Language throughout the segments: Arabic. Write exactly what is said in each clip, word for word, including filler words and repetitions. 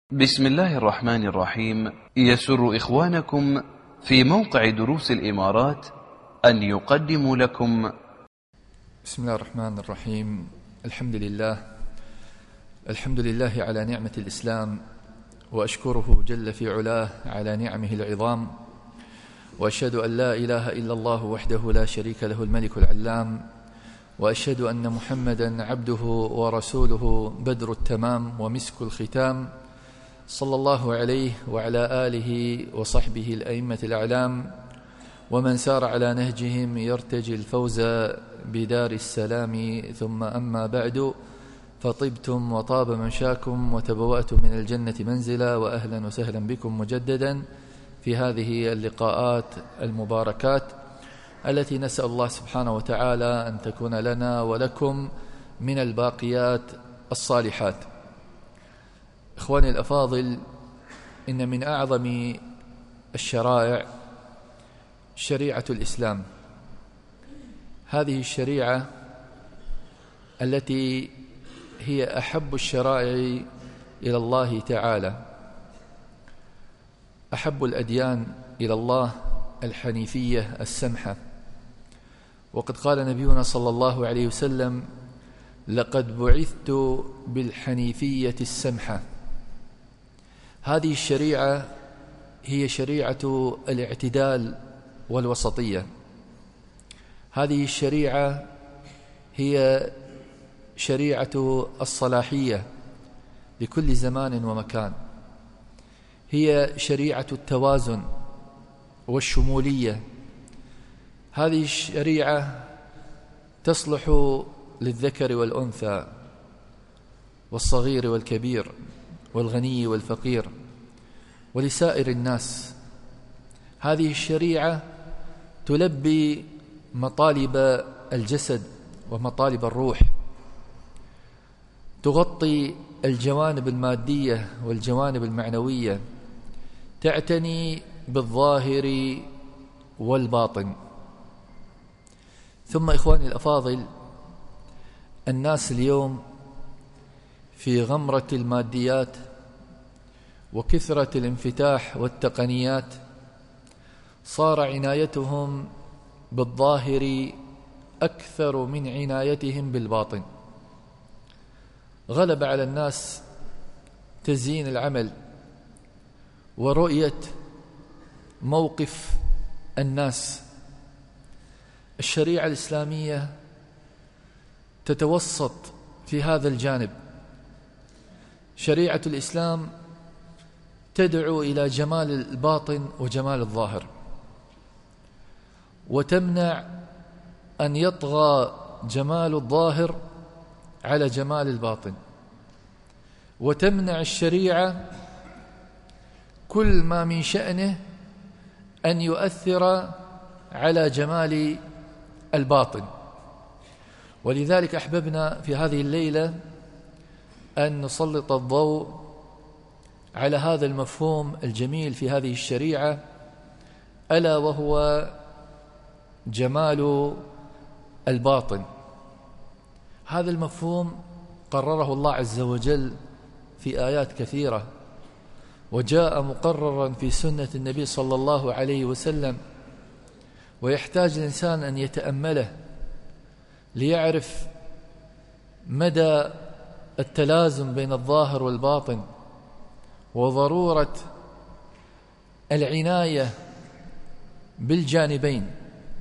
بسم الله الرحمن الرحيم. يسر إخوانكم في موقع دروس الإمارات أن يقدموا لكم بسم الله الرحمن الرحيم. الحمد لله الحمد لله على نعمة الإسلام، وأشكره جل في علاه على نعمه العظام، وأشهد أن لا إله إلا الله وحده لا شريك له الملك العلام، وأشهد أن محمدا عبده ورسوله بدر التمام ومسك الختام، صلى الله عليه وعلى آله وصحبه الأئمة الأعلام ومن سار على نهجهم يرتجي الفوز بدار السلام. ثم أما بعد، فطبتم وطاب ممشاكم وتبوأتم من الجنة منزلا، وأهلا وسهلا بكم مجددا في هذه اللقاءات المباركات التي نسأل الله سبحانه وتعالى أن تكون لنا ولكم من الباقيات الصالحات. إخواني الأفاضل، إن من أعظم الشرائع شريعة الإسلام. هذه الشريعة التي هي أحب الشرائع إلى الله تعالى، أحب الأديان إلى الله الحنيفية السمحة. وقد قال نبينا صلى الله عليه وسلم: لقد بعثت بالحنيفية السمحة. هذه الشريعة هي شريعة الاعتدال والوسطية. هذه الشريعة هي شريعة الصلاحية لكل زمان ومكان. هي شريعة التوازن والشمولية. هذه الشريعة تصلح للذكر والأنثى، والصغير والكبير، والغني والفقير، ولسائر الناس. هذه الشريعة تلبي مطالب الجسد ومطالب الروح، تغطي الجوانب المادية والجوانب المعنوية، تعتني بالظاهر والباطن. ثم إخواني الأفاضل، الناس اليوم في غمرة الماديات وكثرة الانفتاح والتقنيات صار عنايتهم بالظاهر أكثر من عنايتهم بالباطن. غلب على الناس تزيين العمل ورؤية موقف الناس. الشريعة الإسلامية تتوسط في هذا الجانب. شريعة الإسلام تدعو إلى جمال الباطن وجمال الظاهر، وتمنع أن يطغى جمال الظاهر على جمال الباطن، وتمنع الشريعة كل ما من شأنه أن يؤثر على جمال الباطن. ولذلك أحببنا في هذه الليلة أن نسلط الضوء على هذا المفهوم الجميل في هذه الشريعة، ألا وهو جمال الباطن. هذا المفهوم قرره الله عز وجل في آيات كثيرة، وجاء مقررا في سنة النبي صلى الله عليه وسلم، ويحتاج الإنسان أن يتأمله ليعرف مدى التلازم بين الظاهر والباطن، وضرورة العناية بالجانبين.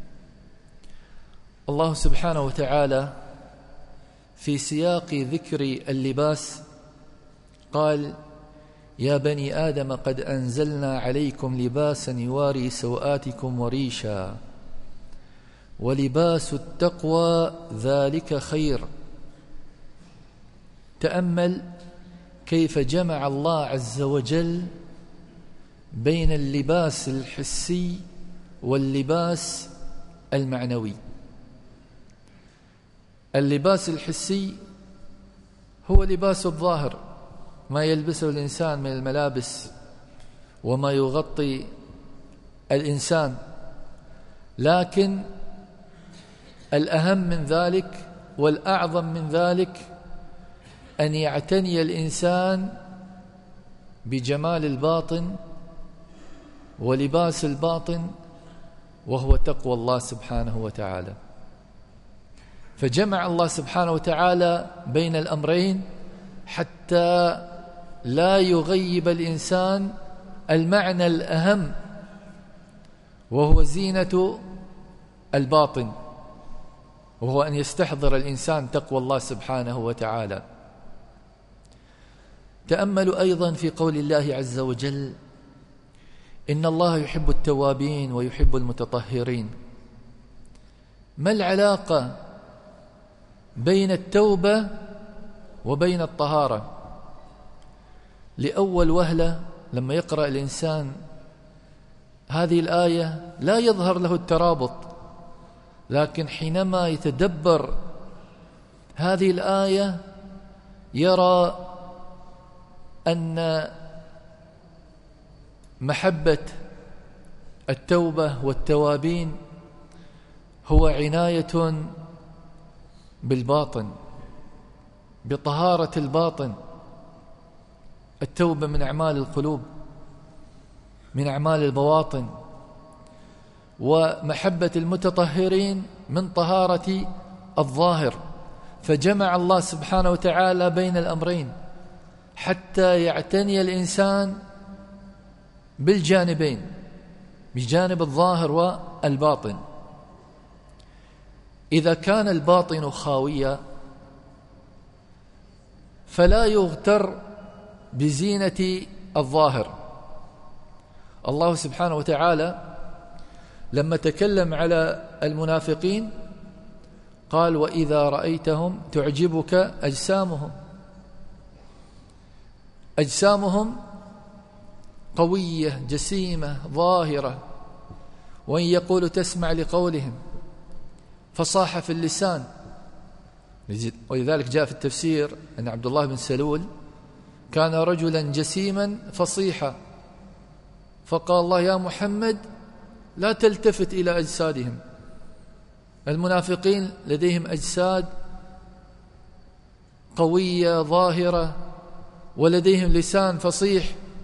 الله سبحانه وتعالى في سياق ذكر اللباس قال: يا بني آدم قد أنزلنا عليكم لباسا يواري سوآتكم وريشا ولباس التقوى ذلك خير. تأمل كيف جمع الله عز وجل بين اللباس الحسي واللباس المعنوي. اللباس الحسي هو لباس الظاهر، ما يلبسه الإنسان من الملابس وما يغطي الإنسان، لكن الأهم من ذلك والأعظم من ذلك أن يعتني الإنسان بجمال الباطن ولباس الباطن، وهو تقوى الله سبحانه وتعالى. فجمع الله سبحانه وتعالى بين الأمرين حتى لا يغيب الإنسان المعنى الأهم، وهو زينة الباطن، وهو أن يستحضر الإنسان تقوى الله سبحانه وتعالى. تأملوا أيضا في قول الله عز وجل: إن الله يحب التوابين ويحب المتطهرين. ما العلاقة بين التوبة وبين الطهارة؟ لأول وهلة لما يقرأ الإنسان هذه الآية لا يظهر له الترابط، لكن حينما يتدبر هذه الآية يرى أن محبة التوبة والتوابين هو عناية بالباطن، بطهارة الباطن. التوبة من أعمال القلوب، من أعمال البواطن، ومحبة المتطهرين من طهارة الظاهر. فجمع الله سبحانه وتعالى بين الأمرين حتى يعتني الإنسان بالجانبين، بجانب الظاهر والباطن. إذا كان الباطن خاويا فلا يغتر بزينة الظاهر. الله سبحانه وتعالى لما تكلم على المنافقين قال: وإذا رأيتهم تعجبك أجسامهم. أجسامهم قوية جسيمة ظاهرة، وإن يقولوا تسمع لقولهم، فصاحة في اللسان. ولذلك جاء في التفسير أن عبد الله بن سلول كان رجلا جسيما فصيحا، فقال الله: يا محمد لا تلتفت إلى أجسادهم. المنافقين لديهم أجساد قوية ظاهرة ولديهم لسان فصيح،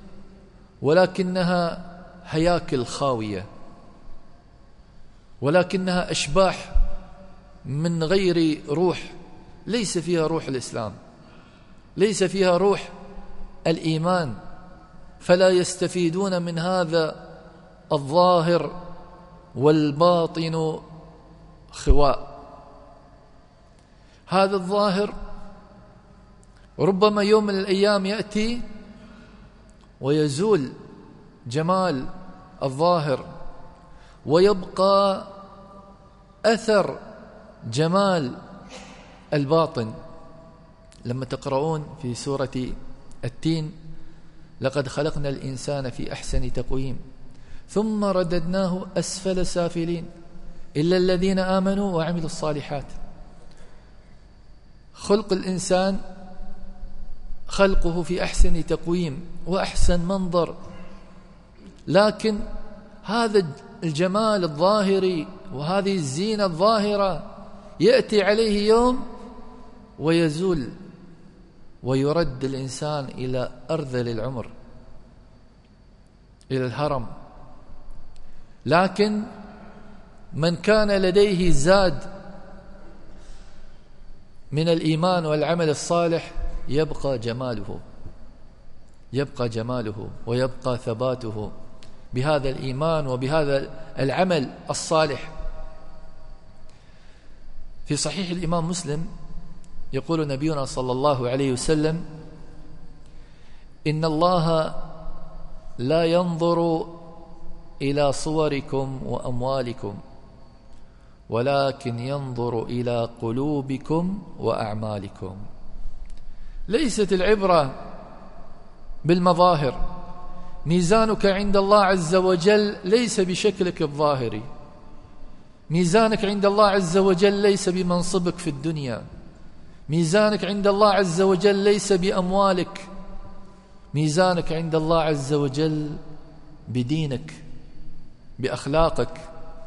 ولكنها هياكل خاوية، ولكنها أشباح من غير روح، ليس فيها روح الإسلام، ليس فيها روح الإيمان، فلا يستفيدون من هذا الظاهر والباطن خواء. هذا الظاهر ربما يوم من الأيام يأتي ويزول جمال الظاهر، ويبقى أثر جمال الباطن. لما تقرؤون في سورة التين: لقد خلقنا الإنسان في أحسن تقويم ثم رددناه أسفل سافلين إلا الذين آمنوا وعملوا الصالحات. خلق الإنسان خلقه في أحسن تقويم وأحسن منظر، لكن هذا الجمال الظاهري وهذه الزينة الظاهرة يأتي عليه يوم ويزول، ويرد الإنسان إلى أرذل العمر، إلى الهرم. لكن من كان لديه زاد من الإيمان والعمل الصالح يبقى جماله، يبقى جماله ويبقى ثباته بهذا الإيمان وبهذا العمل الصالح. في صحيح الإمام مسلم يقول نبينا صلى الله عليه وسلم: إن الله لا ينظر إلى صوركم وأموالكم ولكن ينظر إلى قلوبكم وأعمالكم. ليست العبرة بالمظاهر. ميزانك عند الله عز وجل ليس بشكلك الظاهري، ميزانك عند الله عز وجل ليس بمنصبك في الدنيا، ميزانك عند الله عز وجل ليس بأموالك، ميزانك عند الله عز وجل بدينك، بأخلاقك،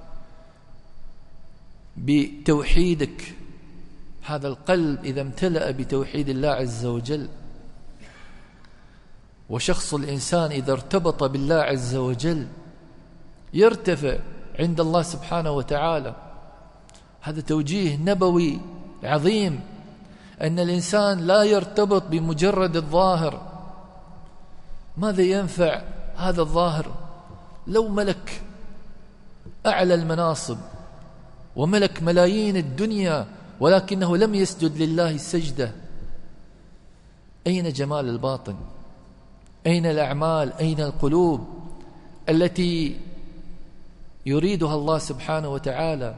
بتوحيدك. هذا القلب إذا امتلأ بتوحيد الله عز وجل وشخص الإنسان إذا ارتبط بالله عز وجل يرتفع عند الله سبحانه وتعالى. هذا توجيه نبوي عظيم، أن الإنسان لا يرتبط بمجرد الظاهر. ماذا ينفع هذا الظاهر لو ملك أعلى المناصب وملك ملايين الدنيا ولكنه لم يسجد لله السجدة؟ أين جمال الباطن؟ أين الأعمال؟ أين القلوب التي يريدها الله سبحانه وتعالى؟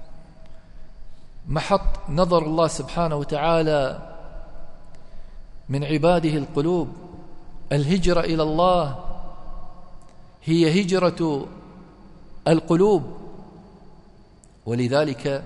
محط نظر الله سبحانه وتعالى من عباده القلوب. الهجرة إلى الله هي هجرة القلوب. ولذلك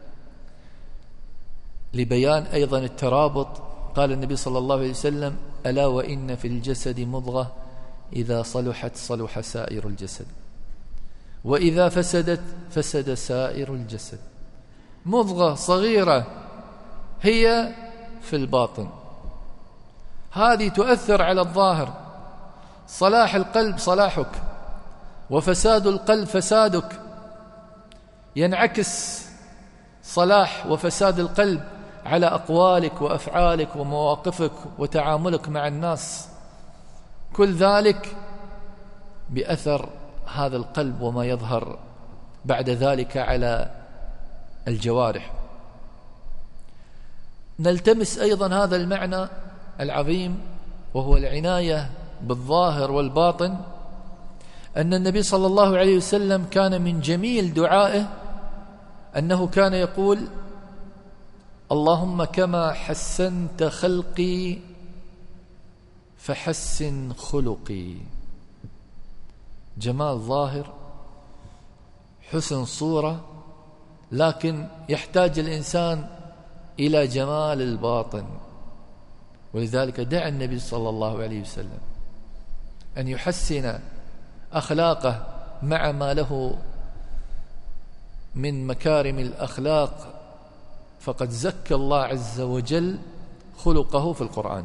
لبيان أيضا الترابط قال النبي صلى الله عليه وسلم: ألا وإن في الجسد مضغة إذا صلحت صلح سائر الجسد وإذا فسدت فسد سائر الجسد. مضغة صغيرة هي في الباطن، هذه تؤثر على الظاهر. صلاح القلب صلاحك، وفساد القلب فسادك. ينعكس صلاح وفساد القلب على أقوالك وأفعالك ومواقفك وتعاملك مع الناس، كل ذلك بأثر هذا القلب وما يظهر بعد ذلك على الجوارح. نلتمس أيضا هذا المعنى العظيم وهو العناية بالظاهر والباطن، أن النبي صلى الله عليه وسلم كان من جميل دعائه أنه كان يقول: اللهم كما حسنت خلقي فحسن خلقي. جمال ظاهر، حسن صورة، لكن يحتاج الإنسان إلى جمال الباطن. ولذلك دعا النبي صلى الله عليه وسلم أن يحسن أخلاقه مع ما له من مكارم الأخلاق، فقد زكى الله عز وجل خلقه في القرآن.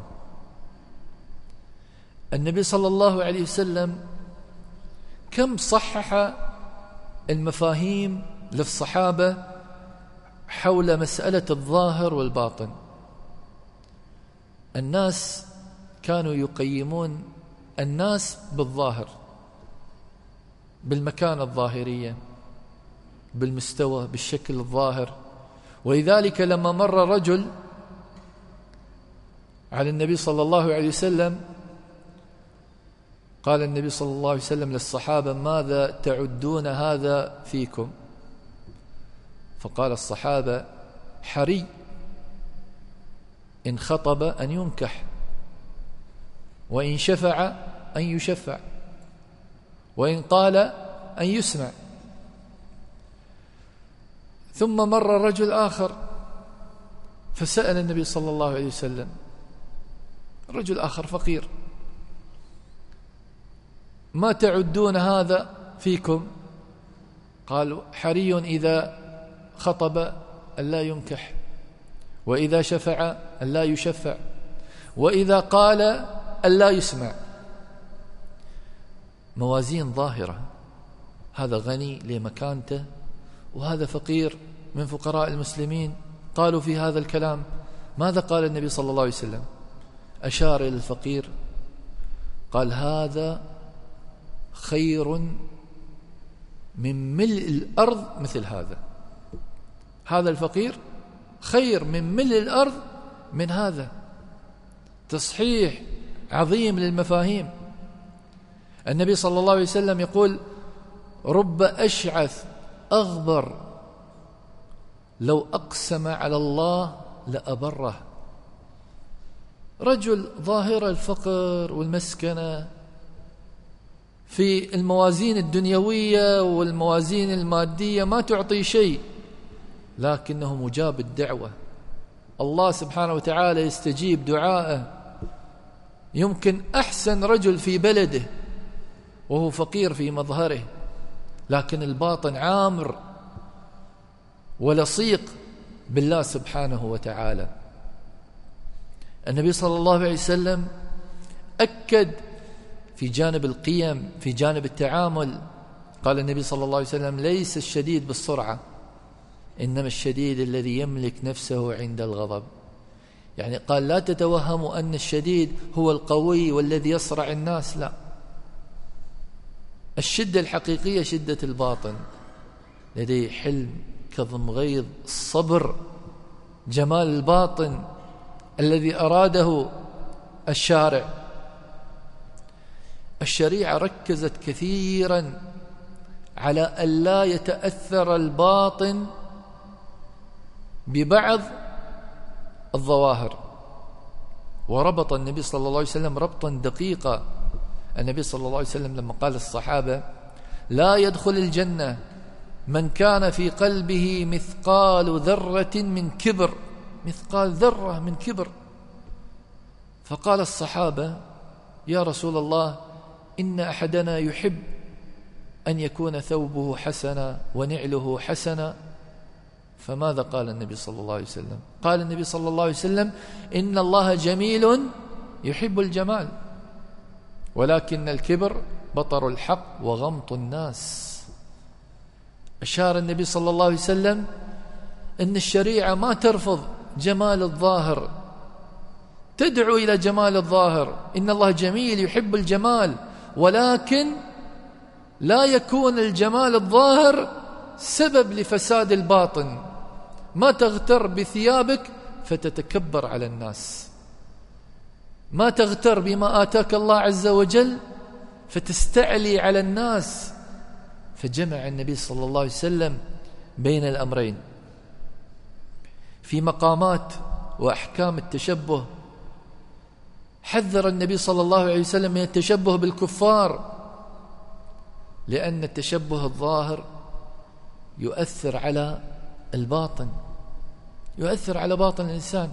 النبي صلى الله عليه وسلم كم صحح المفاهيم للصحابة حول مسألة الظاهر والباطن. الناس كانوا يقيمون الناس بالظاهر، بالمكانة الظاهرية، بالمستوى، بالشكل الظاهر. ولذلك لما مر رجل على النبي صلى الله عليه وسلم قال النبي صلى الله عليه وسلم للصحابة: ماذا تعدون هذا فيكم؟ فقال الصحابة: حري إن خطب أن ينكح، وإن شفع أن يشفع، وإن قال أن يسمع. ثم مر رجل آخر فسأل النبي صلى الله عليه وسلم، رجل آخر فقير: ما تعدون هذا فيكم؟ قالوا: حري إذا خطب أن لا ينكح، وإذا شفع أن لا يشفع، وإذا قال أن لا يسمع. موازين ظاهرة، هذا غني لمكانته وهذا فقير من فقراء المسلمين. قالوا في هذا الكلام ماذا قال النبي صلى الله عليه وسلم؟ أشار إلى الفقير قال: هذا خير من ملء الأرض مثل هذا. هذا الفقير خير من ملء الأرض من هذا. تصحيح عظيم للمفاهيم. النبي صلى الله عليه وسلم يقول: رب أشعث أغبر لو أقسم على الله لأبره. رجل ظاهر الفقر والمسكنة في الموازين الدنيوية والموازين المادية ما تعطي شيء، لكنه مجاب الدعوة. الله سبحانه وتعالى يستجيب دعائه. يمكن أحسن رجل في بلده وهو فقير في مظهره، لكن الباطن عامر ولصيق بالله سبحانه وتعالى. النبي صلى الله عليه وسلم أكد في جانب القيم، في جانب التعامل. قال النبي صلى الله عليه وسلم: ليس الشديد بالسرعة، إنما الشديد الذي يملك نفسه عند الغضب. يعني قال: لا تتوهموا أن الشديد هو القوي والذي يصرع الناس، لا، الشدة الحقيقية شدة الباطن، لديه حلم، كظم غيظ، الصبر، جمال الباطن الذي أراده الشارع. الشريعة ركزت كثيرا على أن لا يتأثر الباطن ببعض الظواهر، وربط النبي صلى الله عليه وسلم ربطا دقيقا. النبي صلى الله عليه وسلم لما قال للصحابة: لا يدخل الجنة من كان في قلبه مثقال ذرة من كبر، مثقال ذرة من كبر. فقال الصحابة: يا رسول الله، إن أحدنا يحب أن يكون ثوبه حسنا ونعله حسنا. فماذا قال النبي صلى الله عليه وسلم؟ قال النبي صلى الله عليه وسلم: إن الله جميل يحب الجمال، ولكن الكبر بطر الحق وغمط الناس. أشار النبي صلى الله عليه وسلم أن الشريعة ما ترفض جمال الظاهر، تدعو إلى جمال الظاهر. إن الله جميل يحب الجمال، ولكن لا يكون الجمال الظاهر سبب لفساد الباطن. ما تغتر بثيابك فتتكبر على الناس، ما تغتر بما آتاك الله عز وجل فتستعلي على الناس. فجمع النبي صلى الله عليه وسلم بين الأمرين. في مقامات وأحكام التشبه حذر النبي صلى الله عليه وسلم من التشبه بالكفار، لأن التشبه الظاهر يؤثر على الباطن، يؤثر على باطن الإنسان.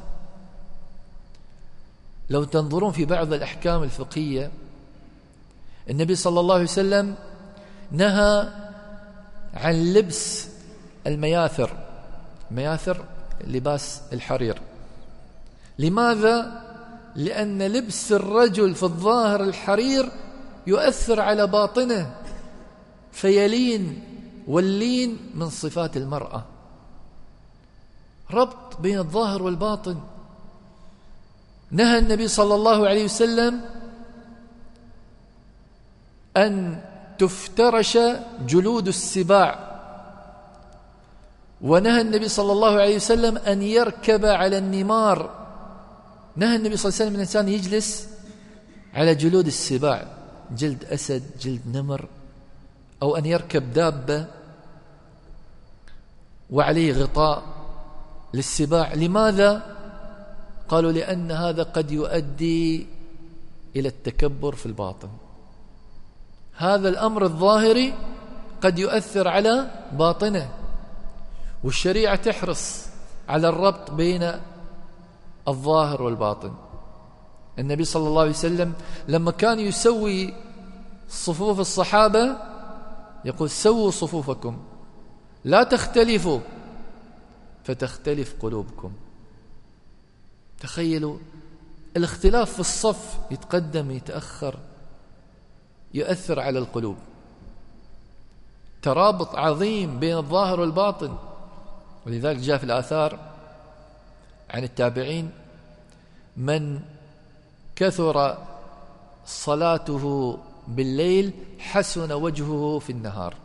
لو تنظرون في بعض الأحكام الفقهية، النبي صلى الله عليه وسلم نهى عن لبس المياثر، مياثر لباس الحرير. لماذا؟ لأن لبس الرجل في الظاهر الحرير يؤثر على باطنه فيلين، واللين من صفات المرأة. ربط بين الظاهر والباطن. نهى النبي صلى الله عليه وسلم أن تفترش جلود السباع، ونهى النبي صلى الله عليه وسلم أن يركب على النمار. نهى النبي صلى الله عليه وسلم الإنسان يجلس على جلود السباع، جلد أسد، جلد نمر، أو أن يركب دابة وعليه غطاء للسباع. لماذا؟ قالوا: لأن هذا قد يؤدي إلى التكبر في الباطن. هذا الأمر الظاهري قد يؤثر على باطنه، والشريعة تحرص على الربط بين الظاهر والباطن. النبي صلى الله عليه وسلم لما كان يسوي صفوف الصحابة يقول: سووا صفوفكم لا تختلفوا فتختلف قلوبكم. تخيلوا الاختلاف في الصف، يتقدم يتأخر، يؤثر على القلوب. ترابط عظيم بين الظاهر والباطن. ولذلك جاء في الآثار عن التابعين: من كثر صلاته بالليل حسن وجهه في النهار.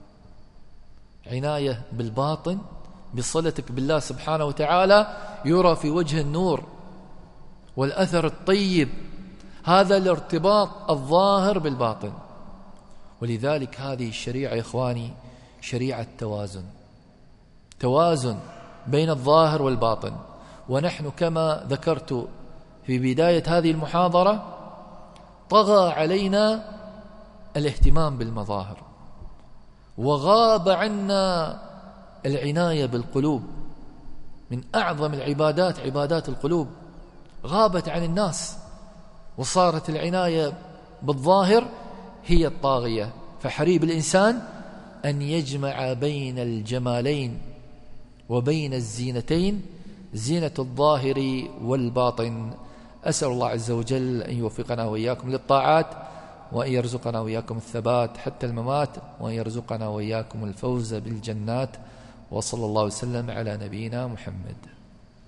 عناية بالباطن، بصلتك بالله سبحانه وتعالى، يرى في وجه النور والأثر الطيب. هذا الارتباط الظاهر بالباطن. ولذلك هذه الشريعة يا إخواني شريعة توازن، توازن بين الظاهر والباطن. ونحن كما ذكرت في بداية هذه المحاضرة طغى علينا الاهتمام بالمظاهر، وغاب عنا العناية بالقلوب. من أعظم العبادات عبادات القلوب، غابت عن الناس، وصارت العناية بالظاهر هي الطاغية. فحري الإنسان أن يجمع بين الجمالين وبين الزينتين، زينة الظاهر والباطن. أسأل الله عز وجل أن يوفقنا وإياكم للطاعات، وأن يرزقنا وإياكم الثبات حتى الممات، وأن يرزقنا وإياكم الفوز بالجنات. وصلى الله وسلم على نبينا محمد.